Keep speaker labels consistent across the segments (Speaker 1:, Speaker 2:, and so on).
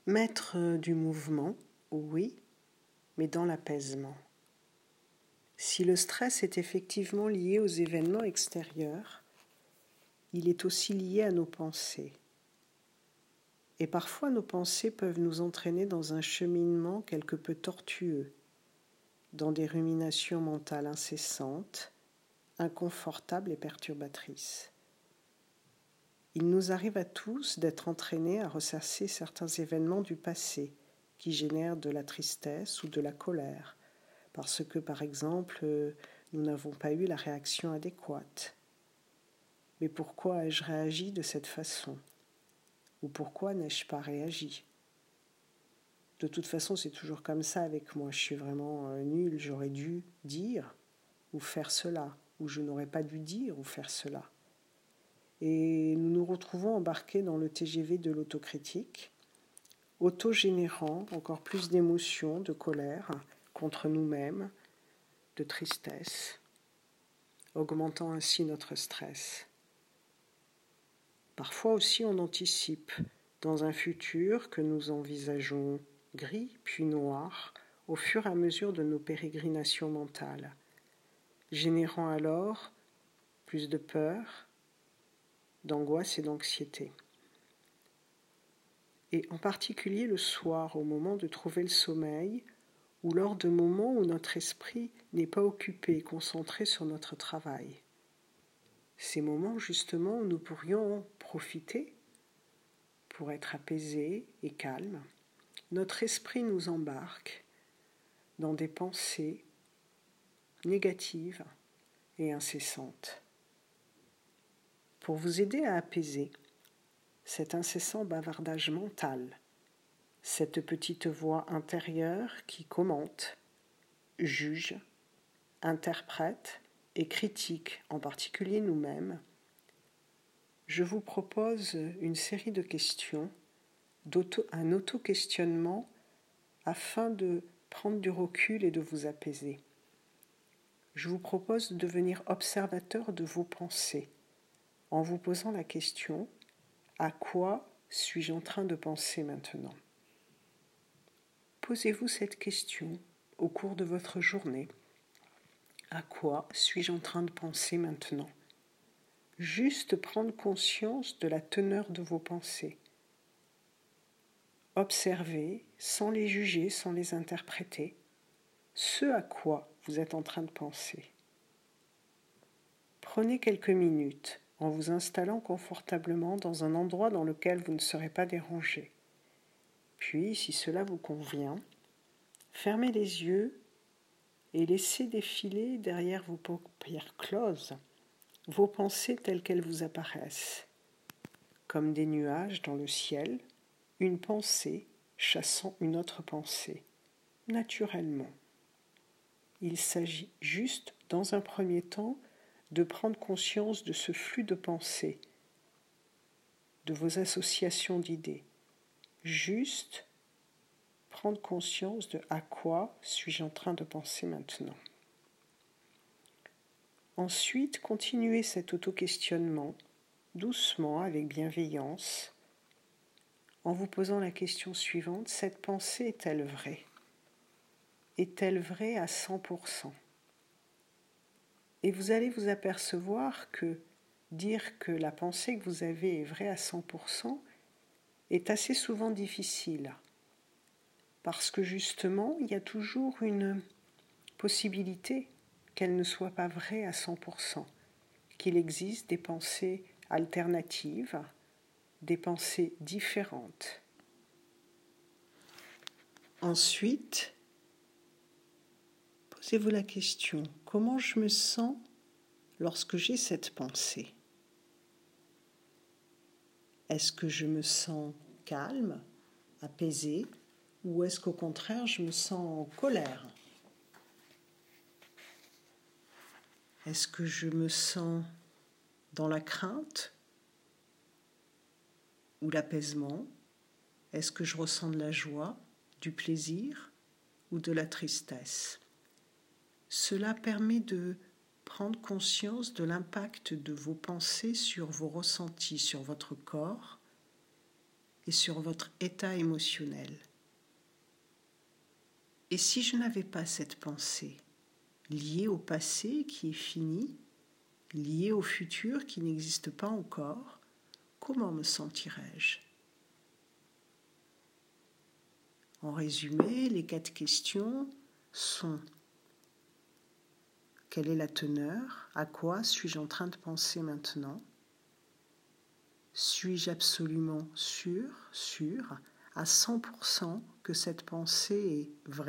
Speaker 1: Mettre du mouvement, oui, mais dans l'apaisement. Si le stress est effectivement lié aux événements extérieurs, il est aussi lié à nos pensées. Et parfois nos pensées peuvent nous entraîner dans un cheminement quelque peu tortueux, dans des ruminations mentales incessantes, inconfortables et perturbatrices. Il nous arrive à tous d'être entraînés à ressasser certains événements du passé qui génèrent de la tristesse ou de la colère, parce que, par exemple, nous n'avons pas eu la réaction adéquate. Mais pourquoi ai-je réagi de cette façon ? Ou pourquoi n'ai-je pas réagi ? De toute façon, c'est toujours comme ça avec moi. Je suis vraiment nulle. J'aurais dû dire ou faire cela, ou je n'aurais pas dû dire ou faire cela. Et nous nous retrouvons embarqués dans le TGV de l'autocritique, auto-générant encore plus d'émotions, de colère contre nous-mêmes, de tristesse, augmentant ainsi notre stress. Parfois aussi on anticipe dans un futur que nous envisageons gris puis noir au fur et à mesure de nos pérégrinations mentales, générant alors plus de peur, d'angoisse et d'anxiété. Et en particulier le soir, au moment de trouver le sommeil, ou lors de moments où notre esprit n'est pas occupé, concentré sur notre travail. Ces moments justement où nous pourrions profiter pour être apaisés et calmes. Notre esprit nous embarque dans des pensées négatives et incessantes. Pour vous aider à apaiser cet incessant bavardage mental, cette petite voix intérieure qui commente, juge, interprète et critique, en particulier nous-mêmes, je vous propose une série de questions, un auto-questionnement afin de prendre du recul et de vous apaiser. Je vous propose de devenir observateur de vos pensées en vous posant la question « À quoi suis-je en train de penser maintenant ?» Posez-vous cette question au cours de votre journée. À quoi suis-je en train de penser maintenant ? Juste prendre conscience de la teneur de vos pensées. Observez, sans les juger, sans les interpréter, ce à quoi vous êtes en train de penser. Prenez quelques minutes en vous installant confortablement dans un endroit dans lequel vous ne serez pas dérangé. Puis, si cela vous convient, fermez les yeux et laissez défiler derrière vos paupières closes vos pensées telles qu'elles vous apparaissent, comme des nuages dans le ciel, une pensée chassant une autre pensée, naturellement. Il s'agit juste, dans un premier temps, de prendre conscience de ce flux de pensées, de vos associations d'idées. Juste prendre conscience de à quoi suis-je en train de penser maintenant. Ensuite, continuez cet auto-questionnement doucement, avec bienveillance, en vous posant la question suivante, cette pensée est-elle vraie ? Est-elle vraie à 100% ? Et vous allez vous apercevoir que dire que la pensée que vous avez est vraie à 100% est assez souvent difficile, parce que justement, il y a toujours une possibilité qu'elle ne soit pas vraie à 100%, qu'il existe des pensées alternatives, des pensées différentes. Ensuite, posez-vous la question, comment je me sens lorsque j'ai cette pensée ? Est-ce que je me sens calme, apaisée, ou est-ce qu'au contraire je me sens en colère ? Est-ce que je me sens dans la crainte ou l'apaisement ? Est-ce que je ressens de la joie, du plaisir ou de la tristesse ? Cela permet de prendre conscience de l'impact de vos pensées sur vos ressentis, sur votre corps et sur votre état émotionnel. Et si je n'avais pas cette pensée liée au passé qui est fini, liée au futur qui n'existe pas encore, comment me sentirais-je ? En résumé, les 4 questions sont: quelle est la teneur ? À quoi suis-je en train de penser maintenant ? Suis-je absolument sûr, à 100% que cette pensée est vraie ?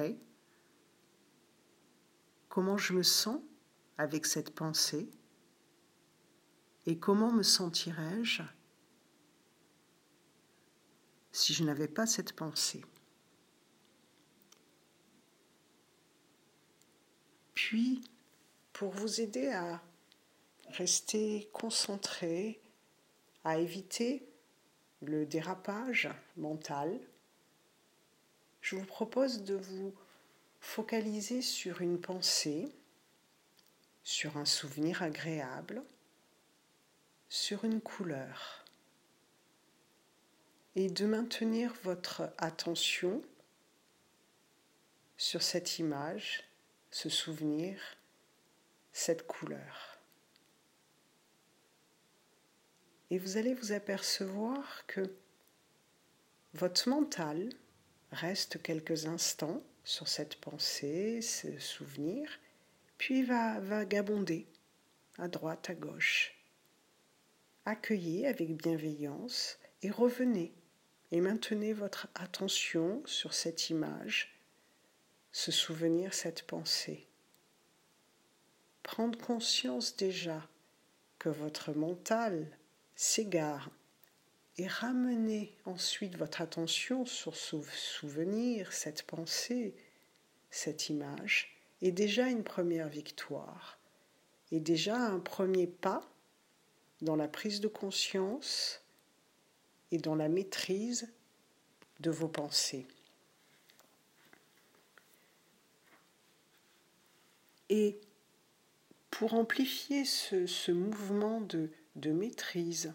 Speaker 1: Comment je me sens avec cette pensée ? Et comment me sentirais-je si je n'avais pas cette pensée ? Puis, pour vous aider à rester concentré, à éviter le dérapage mental, je vous propose de vous focaliser sur une pensée, sur un souvenir agréable, sur une couleur, et de maintenir votre attention sur cette image, ce souvenir, cette couleur. Et vous allez vous apercevoir que votre mental reste quelques instants sur cette pensée, ce souvenir, puis va vagabonder à droite, à gauche. Accueillez avec bienveillance et revenez et maintenez votre attention sur cette image, ce souvenir, cette pensée. Prendre conscience déjà que votre mental s'égare et ramener ensuite votre attention sur ce souvenir, cette pensée, cette image, est déjà une première victoire, est déjà un premier pas dans la prise de conscience et dans la maîtrise de vos pensées. Et pour amplifier ce mouvement de maîtrise,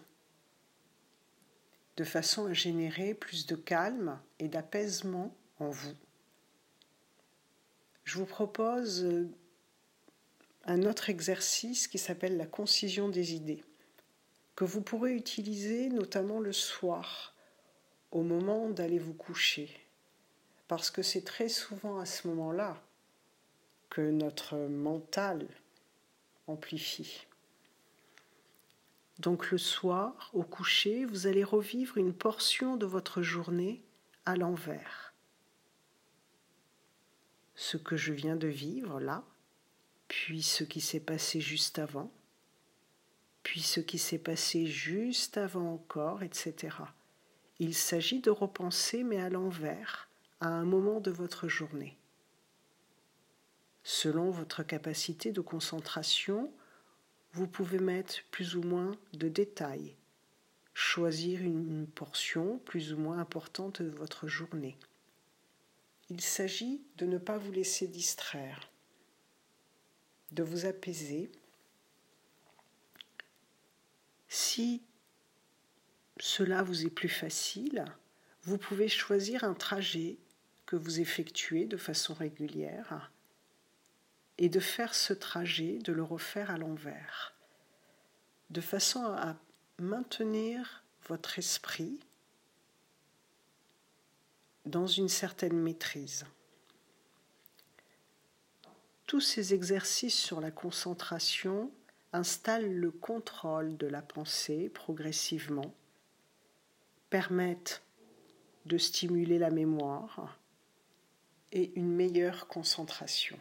Speaker 1: de façon à générer plus de calme et d'apaisement en vous, je vous propose un autre exercice qui s'appelle la concision des idées, que vous pourrez utiliser notamment le soir, au moment d'aller vous coucher, parce que c'est très souvent à ce moment-là que notre mental amplifie. Donc le soir, au coucher, vous allez revivre une portion de votre journée à l'envers. Ce que je viens de vivre là, puis ce qui s'est passé juste avant, puis ce qui s'est passé juste avant encore, etc. Il s'agit de repenser, mais à l'envers, à un moment de votre journée. Selon votre capacité de concentration, vous pouvez mettre plus ou moins de détails, choisir une portion plus ou moins importante de votre journée. Il s'agit de ne pas vous laisser distraire, de vous apaiser. Si cela vous est plus facile, vous pouvez choisir un trajet que vous effectuez de façon régulière et de faire ce trajet, de le refaire à l'envers, de façon à maintenir votre esprit dans une certaine maîtrise. Tous ces exercices sur la concentration installent le contrôle de la pensée progressivement, permettent de stimuler la mémoire et une meilleure concentration.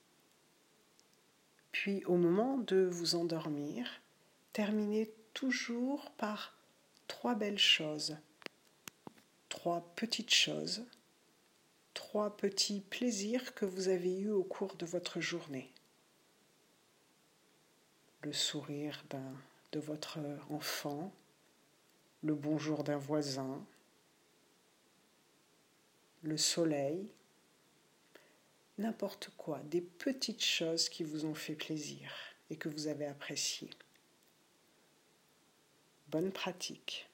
Speaker 1: Puis au moment de vous endormir, terminez toujours par 3 belles choses, 3 petites choses, 3 petits plaisirs que vous avez eus au cours de votre journée. Le sourire de votre enfant, le bonjour d'un voisin, le soleil, n'importe quoi, des petites choses qui vous ont fait plaisir et que vous avez appréciées. Bonne pratique.